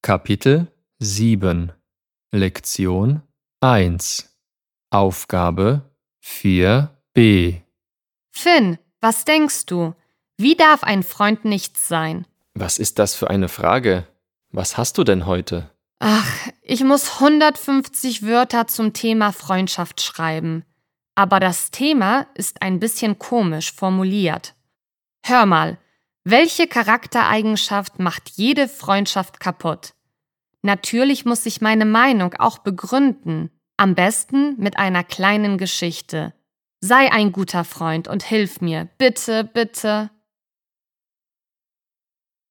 Kapitel 7 Lektion 1 Aufgabe 4b Finn, was denkst du? Wie darf ein Freund nichts sein? Was ist das für eine Frage? Was hast du denn heute? Ach, ich muss 150 Wörter zum Thema Freundschaft schreiben. Aber das Thema ist ein bisschen komisch formuliert. Hör mal, welche Charaktereigenschaft macht jede Freundschaft kaputt? Natürlich muss ich meine Meinung auch begründen, am besten mit einer kleinen Geschichte. Sei ein guter Freund und hilf mir, bitte, bitte.